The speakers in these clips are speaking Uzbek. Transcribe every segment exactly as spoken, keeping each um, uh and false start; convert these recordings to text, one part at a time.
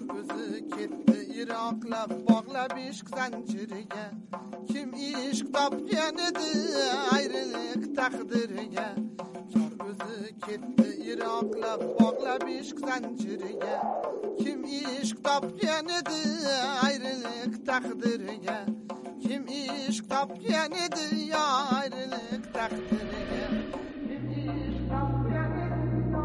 özü ketdi Iroqlab bog'lab ishq zanjiriga. Kim ishq topgan edi ayriliq taqdiriga. Kor özü ketdi Iroqlab bog'lab ishq zanjiriga. Kim ishq topgan edi ayriliq taqdiriga. Kim ishq topgan edi ya ayrılık takdiriga. Kim ishq topgan edi ya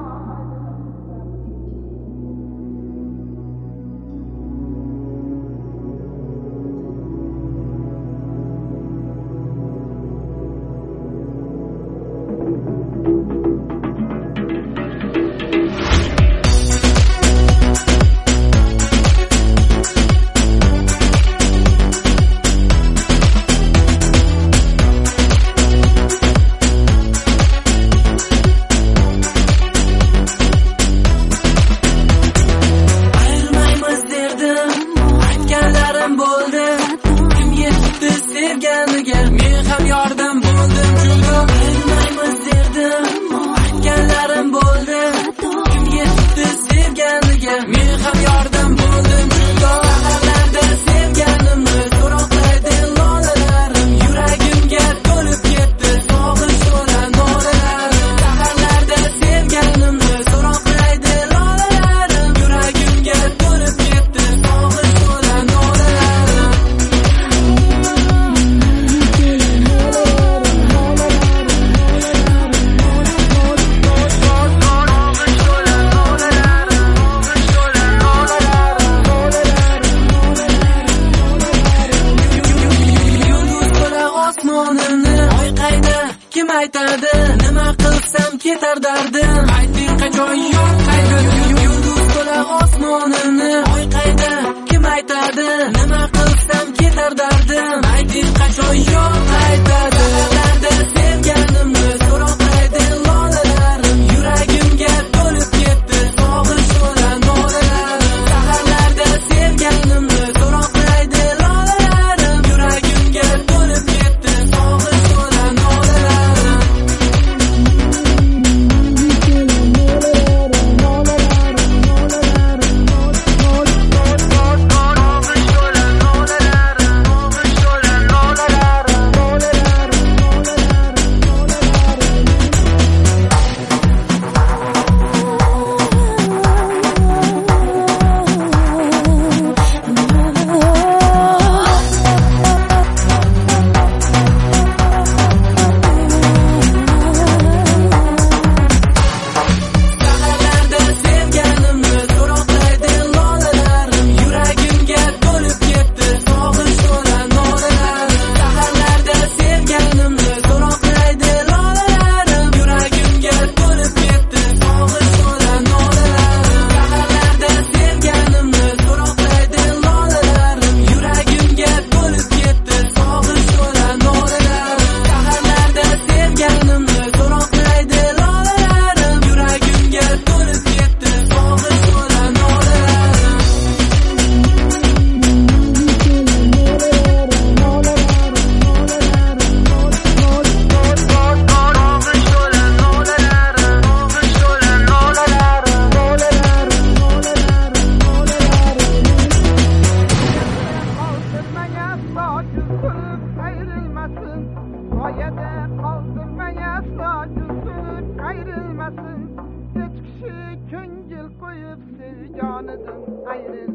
nima qilsam ketar dardim. Ayting qachon yo'q qayda yulduz to'la osmonini. Oy qayda kim aytadi nima qilsam ketar dardim. Ayting qachon yo'q qaytadi. Dardlarda sevganimni so'roqlaydi lolalarim. Yuragimga to'lib ketdi sog'ish to'la nolalarim. Saharlarda sevganimni so'roqlaydi lolalarim. Yuragimga to'lib ketdi sog'ish to'la nolalarim.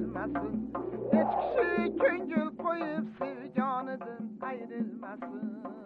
Ayrılmasın. Hiç kişi köngül koyup sevcanıdan ayrılmasın.